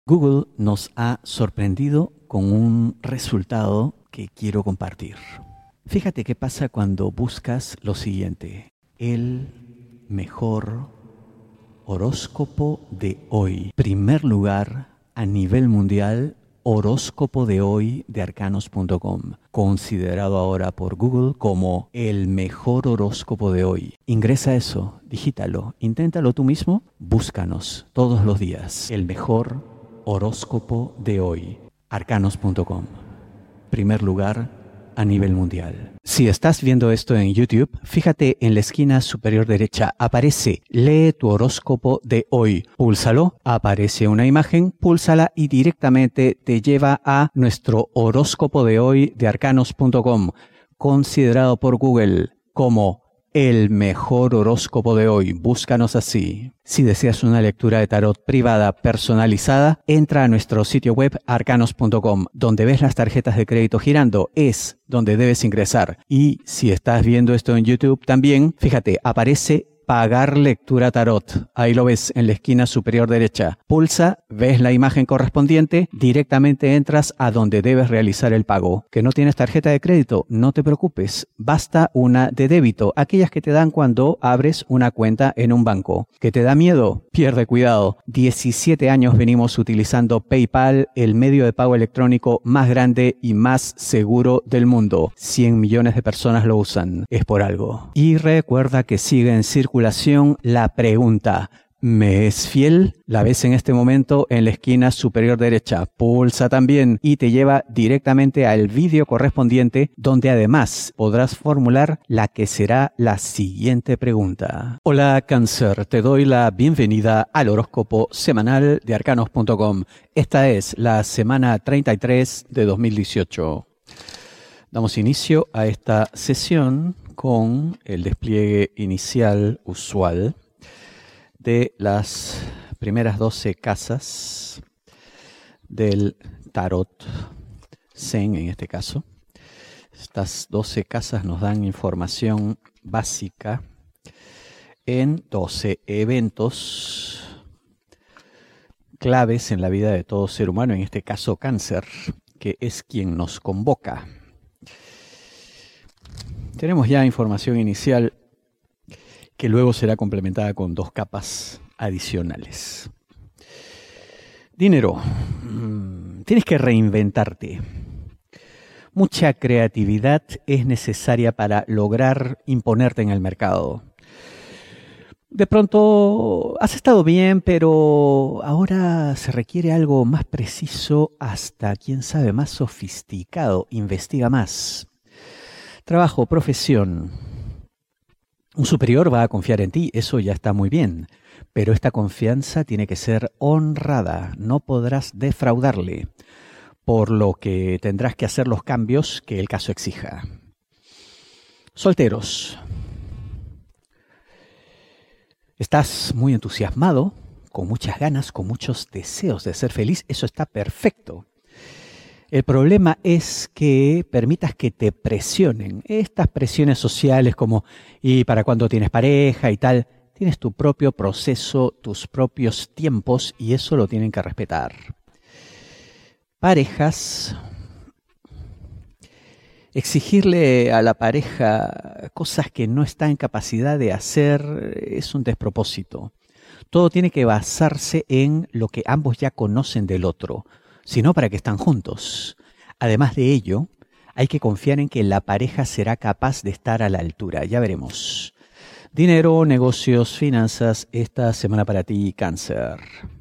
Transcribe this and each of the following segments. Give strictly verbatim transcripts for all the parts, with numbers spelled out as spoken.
Google nos ha sorprendido con un resultado que quiero compartir. Fíjate qué pasa cuando buscas lo siguiente: el mejor horóscopo de hoy. Primer lugar a nivel mundial, horóscopo de hoy de arcanos punto com, considerado ahora por Google como el mejor horóscopo de hoy. Ingresa eso, digítalo, inténtalo tú mismo, búscanos todos los días. El mejor horóscopo de hoy, arcanos punto com. Primer lugar a nivel mundial. Si estás viendo esto en YouTube, fíjate en la esquina superior derecha, aparece Lee tu horóscopo de hoy. Púlsalo, aparece una imagen, púlsala y directamente te lleva a nuestro horóscopo de hoy de arcanos punto com, considerado por Google como el mejor horóscopo de hoy. Búscanos así. Si deseas una lectura de tarot privada personalizada, entra a nuestro sitio web arcanos punto com, donde ves las tarjetas de crédito girando. Es donde debes ingresar. Y si estás viendo esto en YouTube también, fíjate, aparece pagar lectura tarot. Ahí lo ves en la esquina superior derecha. Pulsa, ves la imagen correspondiente, directamente entras a donde debes realizar el pago. ¿Que no tienes tarjeta de crédito? No te preocupes, basta una de débito, aquellas que te dan cuando abres una cuenta en un banco. ¿Que te da miedo? Pierde cuidado. diecisiete años venimos utilizando PayPal, el medio de pago electrónico más grande y más seguro del mundo. cien millones de personas lo usan. Es por algo. Y recuerda que sigue en circulación la pregunta: ¿me es fiel? La ves en este momento en la esquina superior derecha. Pulsa también y te lleva directamente al vídeo correspondiente, donde además podrás formular la que será la siguiente pregunta. Hola Cáncer, te doy la bienvenida al horóscopo semanal de arcanos punto com. Esta es la semana treinta y tres de dos mil dieciocho. Damos inicio a esta sesión con el despliegue inicial usual de las primeras doce casas del tarot Zen en este caso. Estas doce casas nos dan información básica en doce eventos claves en la vida de todo ser humano, en este caso Cáncer, que es quien nos convoca. Tenemos ya información inicial que luego será complementada con dos capas adicionales. Dinero. Tienes que reinventarte. Mucha creatividad es necesaria para lograr imponerte en el mercado. De pronto has estado bien, pero ahora se requiere algo más preciso, hasta, quién sabe, más sofisticado. Investiga más. Trabajo, profesión. Un superior va a confiar en ti, eso ya está muy bien, pero esta confianza tiene que ser honrada, no podrás defraudarle, por lo que tendrás que hacer los cambios que el caso exija. Solteros. Estás muy entusiasmado, con muchas ganas, con muchos deseos de ser feliz, eso está perfecto. El problema es que permitas que te presionen. Estas presiones sociales como ¿y para cuándo tienes pareja y tal? Tienes tu propio proceso, tus propios tiempos y eso lo tienen que respetar. Parejas. Exigirle a la pareja cosas que no está en capacidad de hacer es un despropósito. Todo tiene que basarse en lo que ambos ya conocen del otro. Sino para que están juntos. Además de ello, hay que confiar en que la pareja será capaz de estar a la altura. Ya veremos. Dinero, negocios, finanzas, esta semana para ti, Cáncer.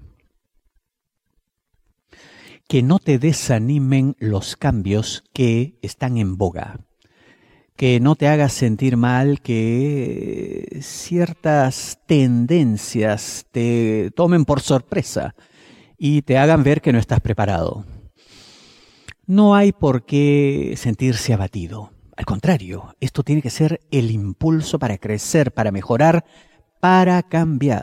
Que no te desanimen los cambios que están en boga. Que no te hagas sentir mal que ciertas tendencias te tomen por sorpresa y te hagan ver que no estás preparado. No hay por qué sentirse abatido. Al contrario, esto tiene que ser el impulso para crecer, para mejorar, para cambiar.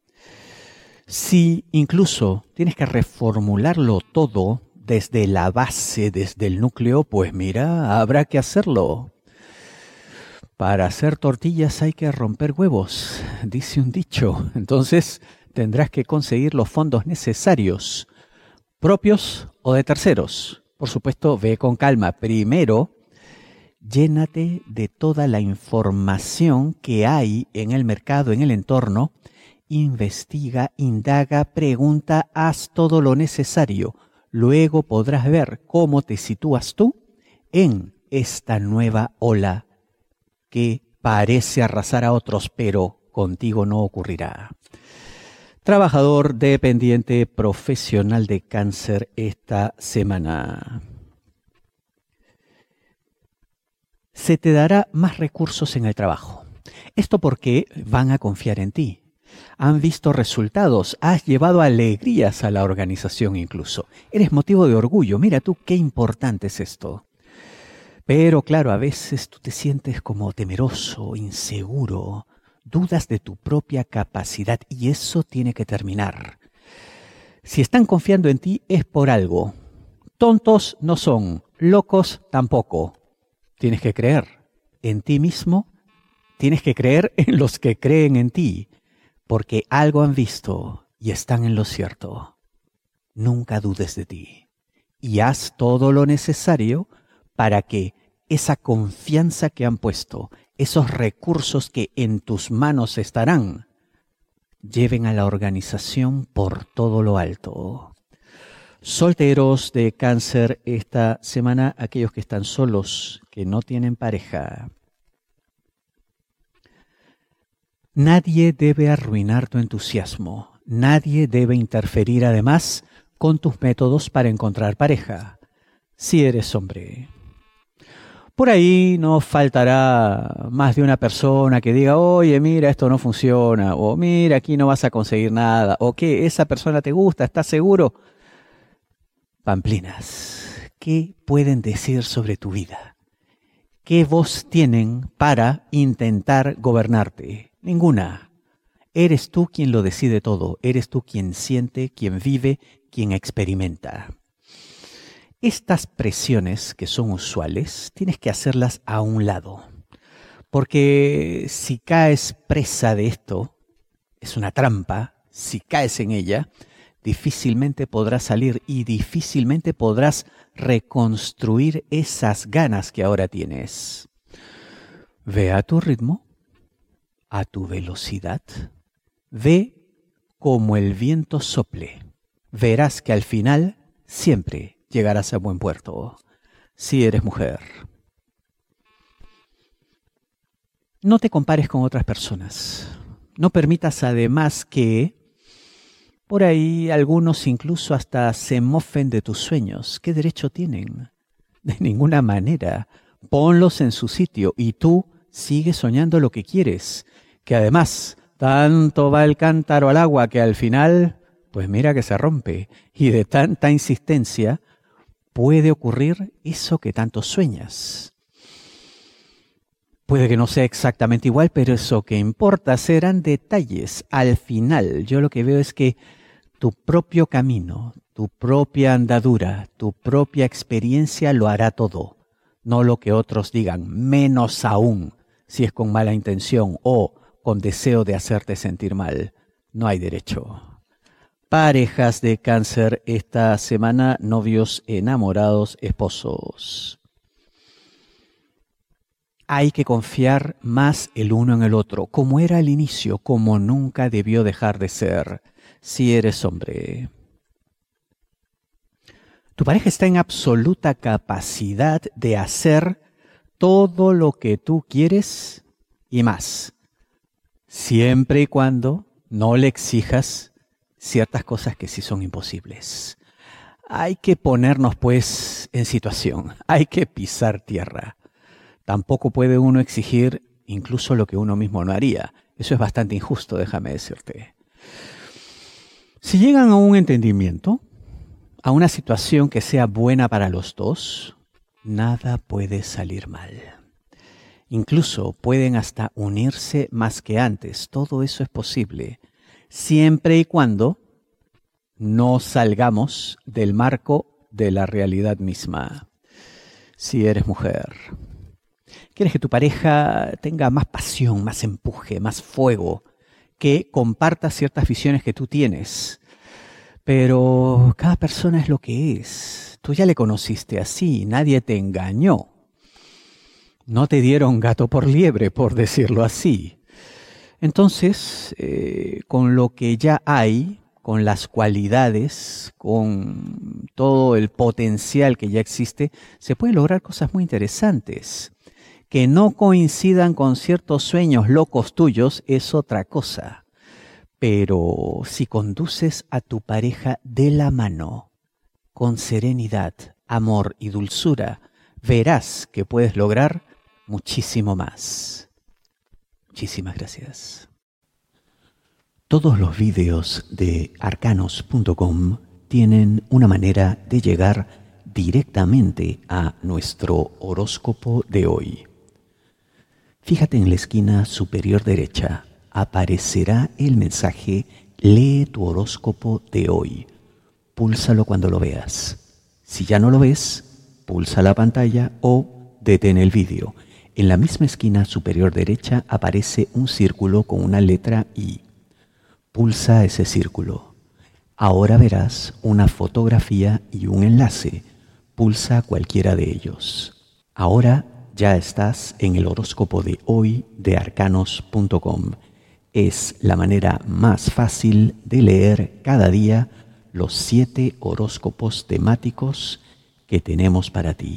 Si incluso tienes que reformularlo todo desde la base, desde el núcleo, pues mira, habrá que hacerlo. Para hacer tortillas hay que romper huevos, dice un dicho. Entonces tendrás que conseguir los fondos necesarios propios o de terceros. Por supuesto, ve con calma. Primero, llénate de toda la información que hay en el mercado, en el entorno. Investiga, indaga, pregunta, haz todo lo necesario. Luego podrás ver cómo te sitúas tú en esta nueva ola que parece arrasar a otros, pero contigo no ocurrirá. Trabajador dependiente profesional de Cáncer esta semana. Se te dará más recursos en el trabajo. Esto porque van a confiar en ti. Han visto resultados, has llevado alegrías a la organización incluso. Eres motivo de orgullo, mira tú qué importante es esto. Pero claro, a veces tú te sientes como temeroso, inseguro, dudas de tu propia capacidad y eso tiene que terminar. Si están confiando en ti es por algo. Tontos no son, locos tampoco. Tienes que creer en ti mismo, tienes que creer en los que creen en ti. Porque algo han visto y están en lo cierto. Nunca dudes de ti. Y haz todo lo necesario para que esa confianza que han puesto, esos recursos que en tus manos estarán, lleven a la organización por todo lo alto. Solteros de Cáncer esta semana, aquellos que están solos, que no tienen pareja. Nadie debe arruinar tu entusiasmo. Nadie debe interferir además con tus métodos para encontrar pareja, si eres hombre. Por ahí no faltará más de una persona que diga, oye, mira, esto no funciona, o mira, aquí no vas a conseguir nada, o que esa persona te gusta, ¿estás seguro? Pamplinas, ¿qué pueden decir sobre tu vida? ¿Qué voz tienen para intentar gobernarte? Ninguna. Eres tú quien lo decide todo. Eres tú quien siente, quien vive, quien experimenta. Estas presiones que son usuales, tienes que hacerlas a un lado. Porque si caes presa de esto, es una trampa. Si caes en ella, difícilmente podrás salir y difícilmente podrás reconstruir esas ganas que ahora tienes. Ve a tu ritmo, a tu velocidad, ve como el viento sople. Verás que al final siempre llegarás a buen puerto, si eres mujer. No te compares con otras personas. No permitas además que por ahí algunos incluso hasta se mofen de tus sueños. ¿Qué derecho tienen? De ninguna manera. Ponlos en su sitio y tú sigue soñando lo que quieres, que además tanto va el cántaro al agua que al final, pues mira que se rompe, y de tanta insistencia puede ocurrir eso que tanto sueñas. Puede que no sea exactamente igual, pero eso que importa serán detalles. Al final, yo lo que veo es que tu propio camino, tu propia andadura, tu propia experiencia lo hará todo, no lo que otros digan, menos aún si es con mala intención o con deseo de hacerte sentir mal. No hay derecho. Parejas de Cáncer esta semana, novios, enamorados, esposos. Hay que confiar más el uno en el otro, como era al inicio, como nunca debió dejar de ser, si eres hombre. Tu pareja está en absoluta capacidad de hacer todo lo que tú quieres y más, siempre y cuando no le exijas ciertas cosas que sí son imposibles. Hay que ponernos pues en situación, hay que pisar tierra. Tampoco puede uno exigir incluso lo que uno mismo no haría. Eso es bastante injusto, déjame decirte. Si llegan a un entendimiento, a una situación que sea buena para los dos, nada puede salir mal. Incluso pueden hasta unirse más que antes. Todo eso es posible, siempre y cuando no salgamos del marco de la realidad misma. Si eres mujer, quieres que tu pareja tenga más pasión, más empuje, más fuego, que comparta ciertas visiones que tú tienes. Pero cada persona es lo que es. Tú ya le conociste así, nadie te engañó. No te dieron gato por liebre, por decirlo así. Entonces, eh, con lo que ya hay, con las cualidades, con todo el potencial que ya existe, se pueden lograr cosas muy interesantes. Que no coincidan con ciertos sueños locos tuyos es otra cosa. Pero si conduces a tu pareja de la mano, con serenidad, amor y dulzura, verás que puedes lograr muchísimo más. Muchísimas gracias. Todos los vídeos de arcanos punto com tienen una manera de llegar directamente a nuestro horóscopo de hoy. Fíjate en la esquina superior derecha, aparecerá el mensaje "Lee tu horóscopo de hoy". Púlsalo cuando lo veas. Si ya no lo ves, pulsa la pantalla o detén el vídeo. En la misma esquina superior derecha aparece un círculo con una letra I. Pulsa ese círculo. Ahora verás una fotografía y un enlace. Pulsa cualquiera de ellos. Ahora ya estás en el horóscopo de hoy de arcanos punto com. Es la manera más fácil de leer cada día los siete horóscopos temáticos que tenemos para ti.